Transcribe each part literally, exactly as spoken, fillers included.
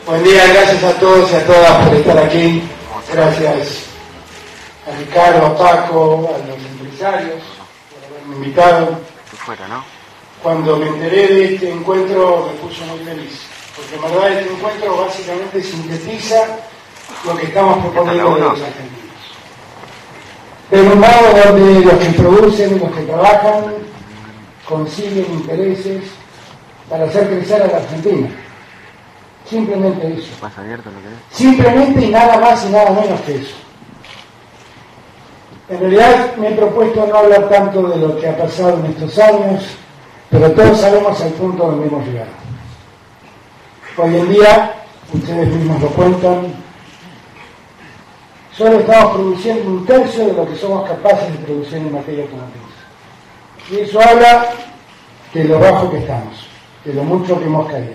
Buen día, gracias a todos y a todas por estar aquí. Gracias a Ricardo, a Paco, a los empresarios por haberme invitado. Cuando me enteré de este encuentro me puso muy feliz, porque en verdad este encuentro básicamente sintetiza lo que estamos proponiendo de los argentinos. De un lado donde los que producen y los que trabajan consiguen intereses para hacer crecer a la Argentina. Simplemente eso. Simplemente y nada más y nada menos que eso. En realidad me he propuesto no hablar tanto de lo que ha pasado en estos años, pero todos sabemos el punto donde hemos llegado. Hoy en día, ustedes mismos lo cuentan, solo estamos produciendo un tercio de lo que somos capaces de producir en materia automotriz. Y eso habla de lo bajo que estamos, de lo mucho que hemos caído.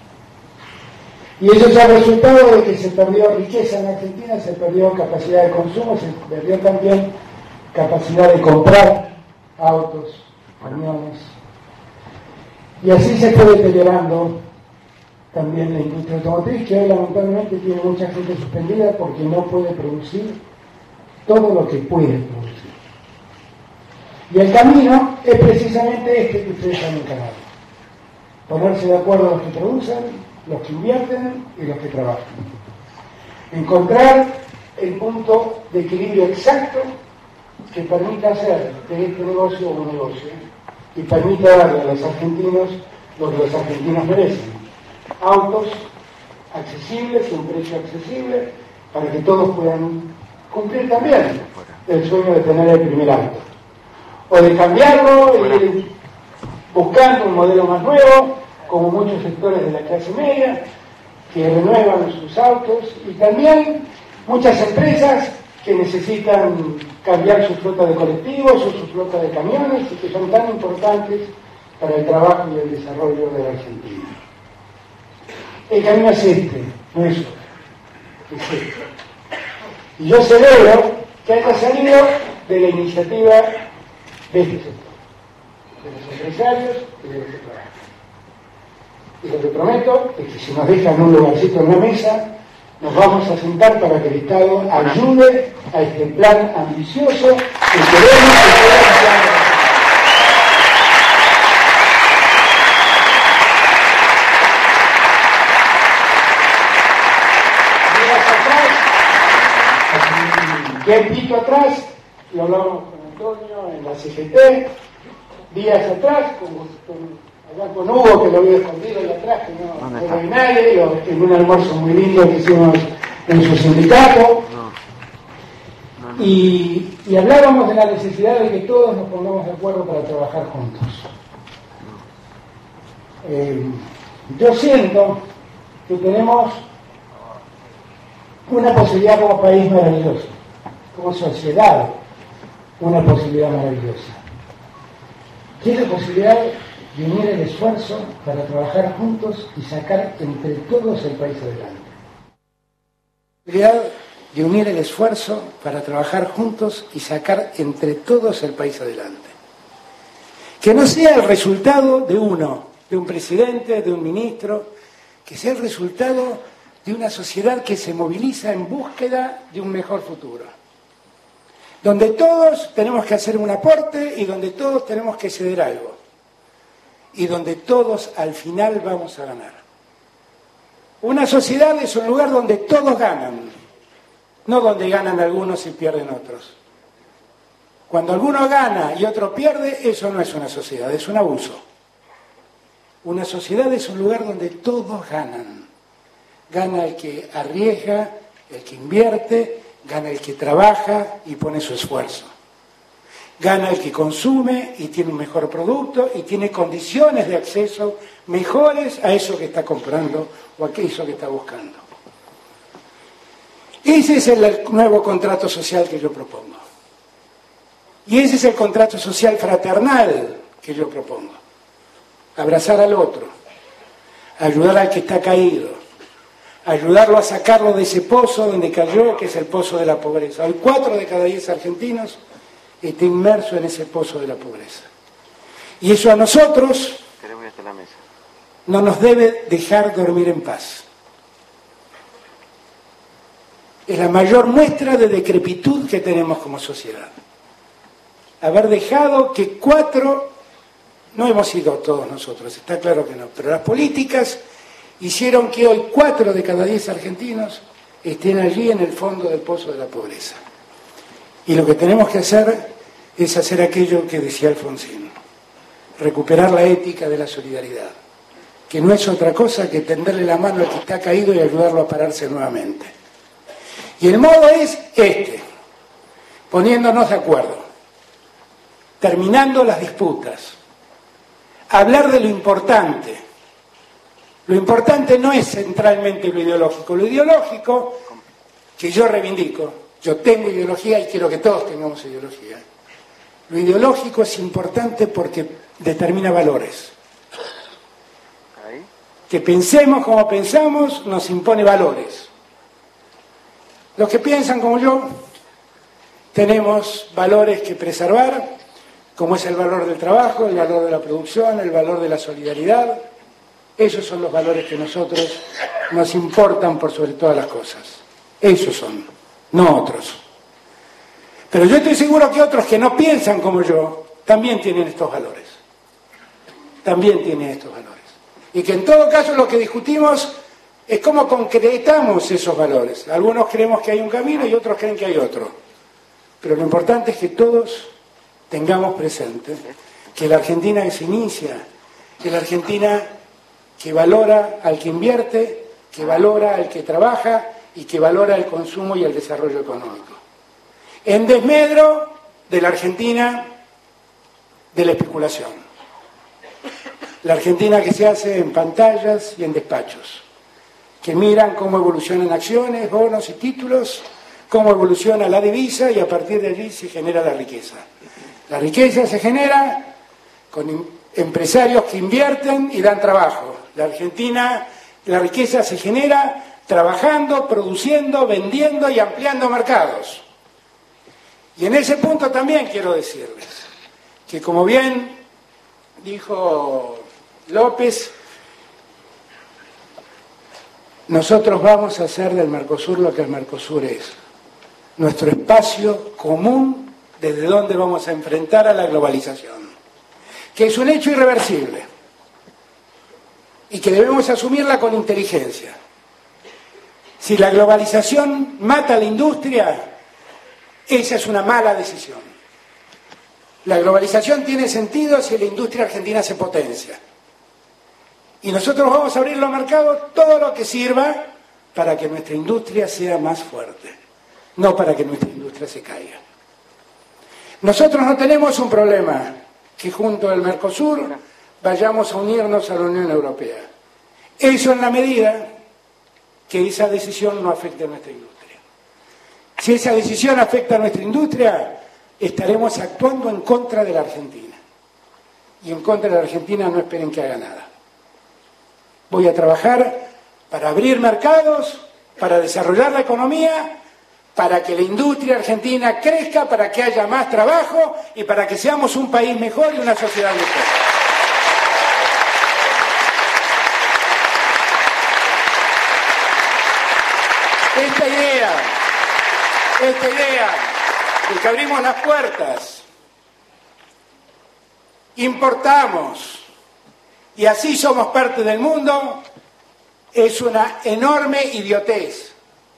Y eso es el resultado de que se perdió riqueza en Argentina, se perdió capacidad de consumo, se perdió también capacidad de comprar autos, camiones. Y así se fue deteriorando también la industria automotriz, que hoy lamentablemente tiene mucha gente suspendida porque no puede producir todo lo que puede producir. Y el camino es precisamente este que ustedes han encarado. Ponerse de acuerdo los que producen, los que invierten y los que trabajan. Encontrar el punto de equilibrio exacto que permita hacer de este negocio un negocio y permita darle a los argentinos lo que los argentinos merecen. Autos accesibles, un precio accesible, para que todos puedan cumplir también el sueño de tener el primer auto. O de cambiarlo e ir buscando un modelo más nuevo, como muchos sectores de la clase media, que renuevan sus autos, y también muchas empresas que necesitan cambiar su flota de colectivos o su flota de camiones y que son tan importantes para el trabajo y el desarrollo de la Argentina. El camino es este, no es otro, es este. Y yo celebro que haya salido de la iniciativa de este sector, de los empresarios y de los que trabajan. Y lo que prometo es que si nos dejan un lugarcito en la mesa, nos vamos a sentar para que el Estado ayude a este plan ambicioso que queremos que pueda realizar. Tiempito atrás, lo hablamos con Antonio en la C G T, días atrás, con, con, allá con Hugo, que lo había escondido ahí atrás, que no, no hay nadie, lo, en un almuerzo muy lindo que hicimos en su sindicato, no. No, no. Y, y hablábamos de la necesidad de que todos nos pongamos de acuerdo para trabajar juntos. No. Eh, yo siento que tenemos una posibilidad como país maravillosa, como sociedad, una posibilidad maravillosa, que es la posibilidad de unir el esfuerzo para trabajar juntos y sacar entre todos el país adelante. La posibilidad de unir el esfuerzo para trabajar juntos y sacar entre todos el país adelante. Que no sea el resultado de uno, de un presidente, de un ministro, que sea el resultado de una sociedad que se moviliza en búsqueda de un mejor futuro, donde todos tenemos que hacer un aporte y donde todos tenemos que ceder algo, y donde todos al final vamos a ganar. Una sociedad es un lugar donde todos ganan, no donde ganan algunos y pierden otros. Cuando alguno gana y otro pierde, eso no es una sociedad, es un abuso. Una sociedad es un lugar donde todos ganan. Gana el que arriesga, el que invierte, gana el que trabaja y pone su esfuerzo. Gana el que consume y tiene un mejor producto y tiene condiciones de acceso mejores a eso que está comprando o a eso que está buscando. Ese es el nuevo contrato social que yo propongo. Y ese es el contrato social fraternal que yo propongo. Abrazar al otro, ayudar al que está caído, ayudarlo a sacarlo de ese pozo donde cayó, que es el pozo de la pobreza. Hoy cuatro de cada diez argentinos está inmerso en ese pozo de la pobreza. Y eso a nosotros no nos debe dejar dormir en paz. es la mayor muestra de decrepitud que tenemos como sociedad. Haber dejado que cuatro, no hemos sido todos nosotros, está claro que no, pero las políticas hicieron que hoy cuatro de cada diez argentinos estén allí en el fondo del pozo de la pobreza. Y lo que tenemos que hacer es hacer aquello que decía Alfonsín, recuperar la ética de la solidaridad, que no es otra cosa que tenderle la mano al que está caído y ayudarlo a pararse nuevamente. Y el modo es este, poniéndonos de acuerdo, terminando las disputas, hablar de lo importante. Lo importante no es centralmente lo ideológico, lo ideológico que yo reivindico, yo tengo ideología y quiero que todos tengamos ideología. Lo ideológico es importante porque determina valores. Que pensemos como pensamos nos impone valores. Los que piensan como yo tenemos valores que preservar, como es el valor del trabajo, el valor de la producción, el valor de la solidaridad. Esos son los valores que a nosotros nos importan por sobre todas las cosas. Esos son, no otros. Pero yo estoy seguro que otros que no piensan como yo también tienen estos valores. También tienen estos valores. Y que en todo caso lo que discutimos es cómo concretamos esos valores. Algunos creemos que hay un camino y otros creen que hay otro. Pero lo importante es que todos tengamos presente que la Argentina que se inicia, que la Argentina que valora al que invierte, que valora al que trabaja y que valora el consumo y el desarrollo económico. En desmedro de la Argentina de la especulación. La Argentina que se hace en pantallas y en despachos, que miran cómo evolucionan acciones, bonos y títulos, cómo evoluciona la divisa y a partir de allí se genera la riqueza. La riqueza se genera con empresarios que invierten y dan trabajo. La Argentina, la riqueza se genera trabajando, produciendo, vendiendo y ampliando mercados. Y en ese punto también quiero decirles que, como bien dijo López, nosotros vamos a hacer del Mercosur lo que el Mercosur es, nuestro espacio común desde donde vamos a enfrentar a la globalización, que es un hecho irreversible y que debemos asumirla con inteligencia. Si la globalización mata a la industria, esa es una mala decisión. La globalización tiene sentido si la industria argentina se potencia. Y nosotros vamos a abrir los mercados todo lo que sirva para que nuestra industria sea más fuerte, no para que nuestra industria se caiga. Nosotros no tenemos un problema que junto al Mercosur vayamos a unirnos a la Unión Europea. Eso en la medida que esa decisión no afecte a nuestra industria. Si esa decisión afecta a nuestra industria, estaremos actuando en contra de la Argentina. Y en contra de la Argentina no esperen que haga nada. Voy a trabajar para abrir mercados, para desarrollar la economía, para que la industria argentina crezca, para que haya más trabajo y para que seamos un país mejor y una sociedad mejor. Esta idea, esta idea de que abrimos las puertas, importamos y así somos parte del mundo, es una enorme idiotez.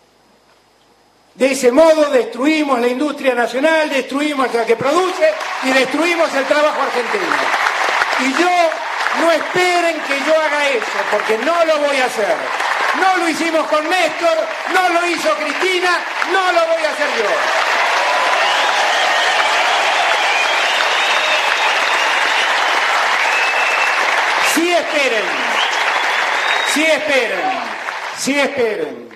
De ese modo destruimos la industria nacional, destruimos la que produce y destruimos el trabajo argentino. Y yo, no esperen que yo haga eso, porque no lo voy a hacer. No lo hicimos con Néstor, no lo hizo Cristina, no lo voy a hacer yo. Sí esperen, sí esperen, sí esperen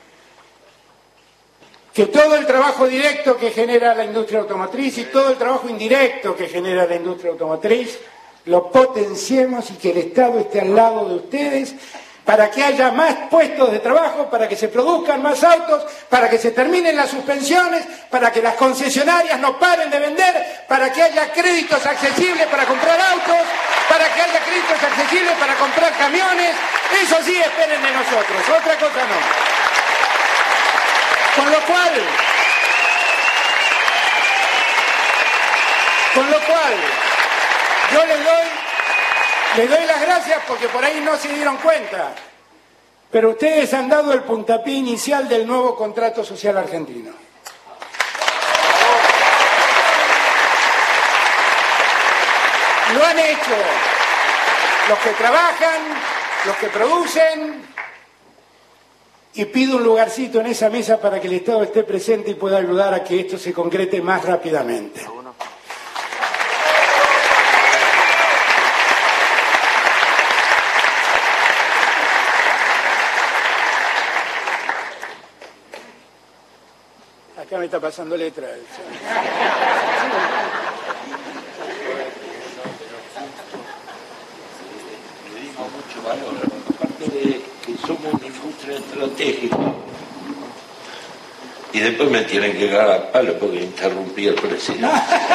que todo el trabajo directo que genera la industria automotriz y todo el trabajo indirecto que genera la industria automotriz lo potenciemos y que el Estado esté al lado de ustedes para que haya más puestos de trabajo, para que se produzcan más autos, para que se terminen las suspensiones, para que las concesionarias no paren de vender, para que haya créditos accesibles para comprar autos, para que haya créditos accesibles para comprar camiones. Eso sí esperen de nosotros, otra cosa no. Con lo cual, con lo cual, yo les doy, les doy las gracias porque por ahí no se dieron cuenta, pero ustedes han dado el puntapié inicial del nuevo contrato social argentino. Lo han hecho los que trabajan, los que producen, y pido un lugarcito en esa mesa para que el Estado esté presente y pueda ayudar a que esto se concrete más rápidamente. Acá me está pasando letra. Mucho valor, aparte de que somos una industria estratégica. Y después me tienen que cagar a palo porque interrumpí al presidente.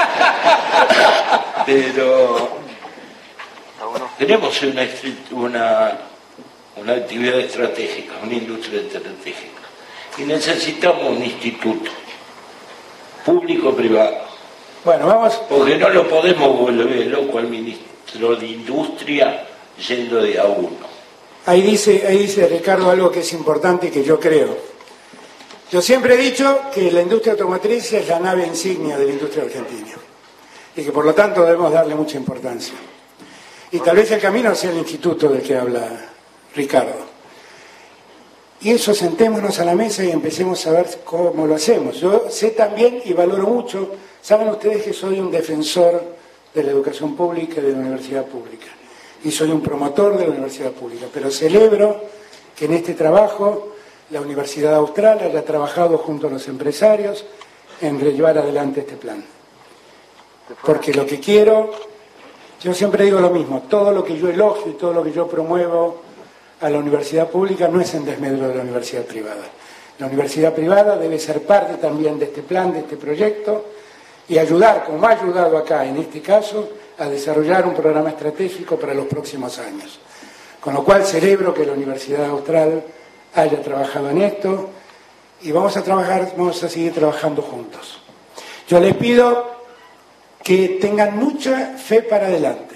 Pero tenemos una, una, una actividad estratégica, una industria estratégica. Y necesitamos un instituto público-privado. Bueno, vamos. Porque no lo podemos volver loco al ministro de Industria yendo de a uno. Ahí dice, ahí dice Ricardo algo que es importante y que yo creo. Yo siempre he dicho que la industria automotriz es la nave insignia de la industria argentina y que por lo tanto debemos darle mucha importancia. Y tal vez el camino sea el instituto del que habla Ricardo. Y eso, sentémonos a la mesa y empecemos a ver cómo lo hacemos. Yo sé también y valoro mucho, saben ustedes que soy un defensor de la educación pública y de la universidad pública. Y soy un promotor de la universidad pública, pero celebro que en este trabajo la Universidad Austral haya trabajado junto a los empresarios en llevar adelante este plan. Porque lo que quiero, yo siempre digo lo mismo, todo lo que yo elogio y todo lo que yo promuevo a la universidad pública no es en desmedro de la universidad privada. La universidad privada debe ser parte también de este plan, de este proyecto, y ayudar, como ha ayudado acá en este caso, a desarrollar un programa estratégico para los próximos años. Con lo cual celebro que la Universidad Austral haya trabajado en esto y vamos a trabajar, vamos a seguir trabajando juntos. Yo les pido que tengan mucha fe para adelante.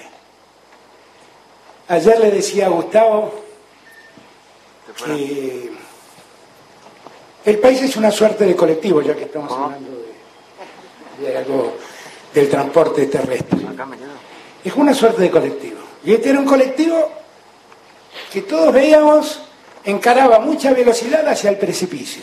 Ayer le decía a Gustavo que el país es una suerte de colectivo, ya que estamos hablando de, de algo del transporte terrestre. Es una suerte de colectivo. Y este era un colectivo que todos veíamos encaraba a mucha velocidad hacia el precipicio.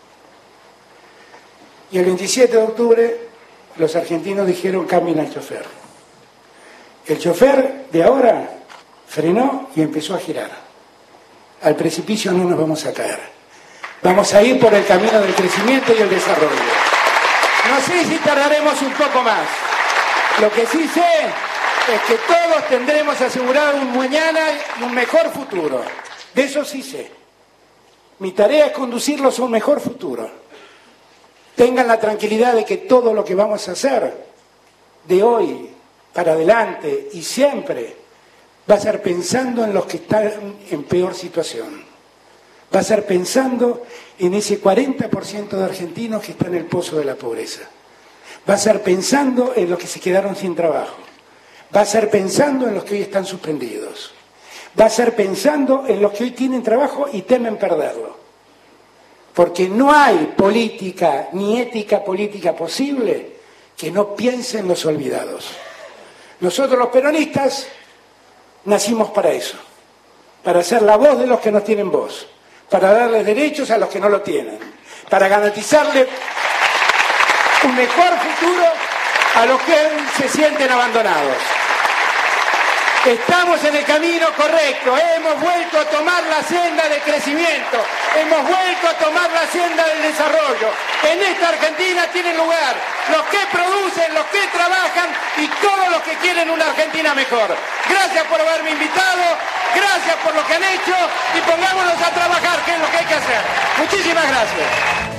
Y el veintisiete de octubre los argentinos dijeron cambien al chofer. El chofer de ahora frenó y empezó a girar. Al precipicio no nos vamos a caer. Vamos a ir por el camino del crecimiento y el desarrollo. No sé si tardaremos un poco más. Lo que sí sé es que todos tendremos asegurado un mañana y un mejor futuro. De eso sí sé. Mi tarea es conducirlos a un mejor futuro. Tengan la tranquilidad de que todo lo que vamos a hacer de hoy para adelante y siempre va a ser pensando en los que están en peor situación. Va a ser pensando en ese cuarenta por ciento de argentinos que están en el pozo de la pobreza. Va a ser pensando en los que se quedaron sin trabajo. Va a ser pensando en los que hoy están suspendidos. Va a ser pensando en los que hoy tienen trabajo y temen perderlo. Porque no hay política ni ética política posible que no piense en los olvidados. Nosotros los peronistas nacimos para eso, para ser la voz de los que no tienen voz, para darles derechos a los que no lo tienen, para garantizarle un mejor futuro a los que se sienten abandonados. Estamos en el camino correcto, hemos vuelto a tomar la senda de crecimiento, hemos vuelto a tomar la senda del desarrollo. En esta Argentina tienen lugar los que producen, los que trabajan y todos los que quieren una Argentina mejor. Gracias por haberme invitado, gracias por lo que han hecho y pongámonos a trabajar, que es lo que hay que hacer. Muchísimas gracias.